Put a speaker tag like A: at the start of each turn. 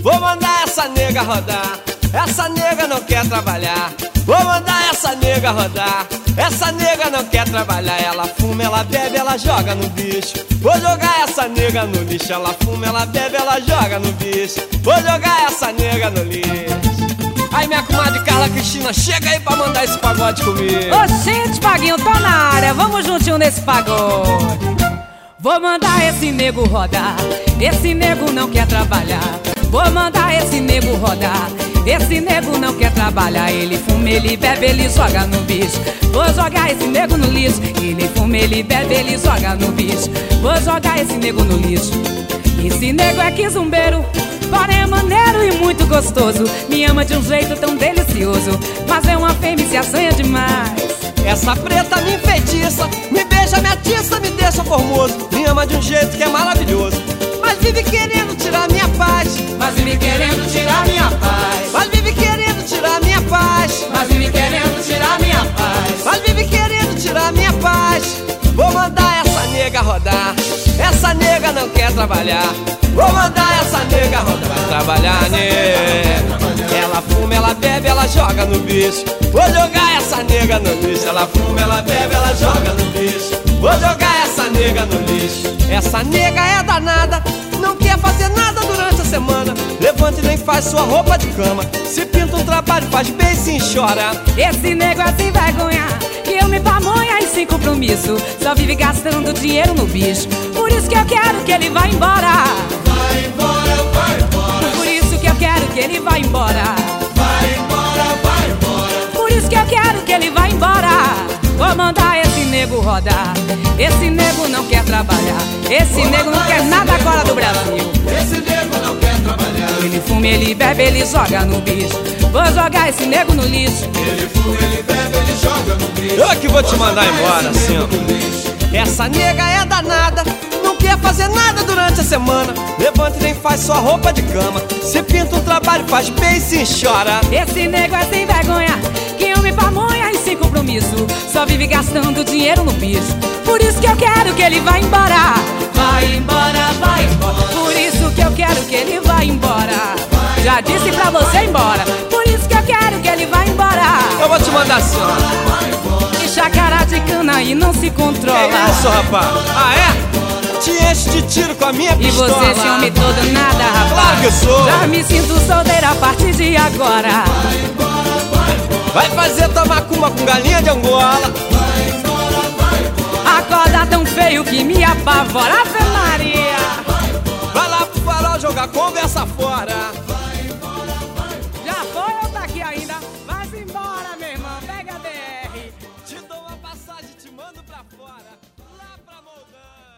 A: Vou mandar essa nega rodar. Essa nega não quer trabalhar. Vou mandar essa nega rodar. Essa nega não quer trabalhar. Ela fuma, ela bebe, ela joga no bicho. Vou jogar essa nega no lixo. Ela fuma, ela bebe, ela joga no bicho. Vou jogar essa nega no lixo. Aí minha comadre Carla Cristina, chega aí pra mandar esse pagode comigo.
B: Oxente, Paguinho, tô na área, vamos juntinho nesse pagode. Vou mandar esse nego rodar. Esse nego não quer trabalhar. Vou mandar esse nego rodar. Esse nego não quer trabalhar. Ele fuma, ele bebe, ele joga no bicho. Vou jogar esse nego no lixo. Ele fuma, ele bebe, ele joga no bicho. Vou jogar esse nego no lixo. Esse nego é quizumbeiro, porém é maneiro e muito gostoso. Me ama de um jeito tão delicioso, mas é uma fêmea e se assanha demais.
A: Essa preta me enfeitiça, me beija, me atiça, me deixa formoso. Me ama de um jeito que é maravilhoso, mas vive querendo tirar minha paz.
B: Mas vive querendo tirar minha paz.
A: Mas vive querendo tirar minha paz.
B: Mas vive querendo tirar minha paz.
A: Mas vive querendo tirar minha paz. Vou mandar essa nega rodar. Essa nega não quer trabalhar. Vou mandar essa nega rodar. Vai trabalhar, nega. Ela fuma, ela bebe, ela joga no bicho. Vou jogar essa nega no lixo. Ela fuma, ela bebe, ela joga no bicho. Vou jogar essa nega no lixo. Essa nega é danada, não quer fazer nada durante a semana. Levanta e nem faz sua roupa de cama. Se pinta um trabalho, faz bem, sim, chora.
B: Esse nego é sem vergonha, que eu me pamonha e sem compromisso. Só vive gastando dinheiro no bicho. Por isso que eu quero que ele vá embora.
C: Vai embora, vai embora.
B: Por isso que eu quero que ele vá embora.
C: Vai embora, vai embora.
B: Por isso que eu quero que ele vá embora. Vou mandar esse nego rodar. Esse nego não quer trabalhar. Esse nego não quer nada fora do Brasil.
C: Esse nego não quer trabalhar.
B: Ele fuma, ele bebe, ele joga no bicho. Vou jogar esse nego no lixo.
C: Ele fuma, ele bebe, ele joga no bicho.
A: Eu que vou te mandar embora, assim, ó. Essa nega é danada, não quer fazer nada durante a semana. Levanta e nem faz sua roupa de cama. Se pinta um trabalho, faz bem, sim, chora.
B: Esse nego é sem vergonha, que eu me pamonha e sem compromisso. Só vive gastando dinheiro no bicho. Por isso que eu quero que ele vá embora. Vai embora, vai embora. Por isso que eu quero que ele vá embora. Já disse pra você ir embora. Por isso que eu quero que ele vá embora.
A: Eu vou te mandar assim, ó.
B: Enche a cara de cana e não se controla.
A: Que isso, rapaz? Ah, é? Te enche de tiro com a minha
B: E
A: pistola.
B: você, esse homem todo nada, rapaz.
A: Claro que sou.
B: Já me sinto solteira a partir de agora.
A: Vai fazer tamacuma com galinha de Angola.
B: Acorda tão feio que me apavora. Ave Maria.
A: Vai lá pro farol jogar conversa fora.
B: Já foi ou tá aqui ainda? Vai-se embora, meu irmão. Pega a DR.
A: Te dou uma passagem, te mando pra fora. Lá pra Moldão.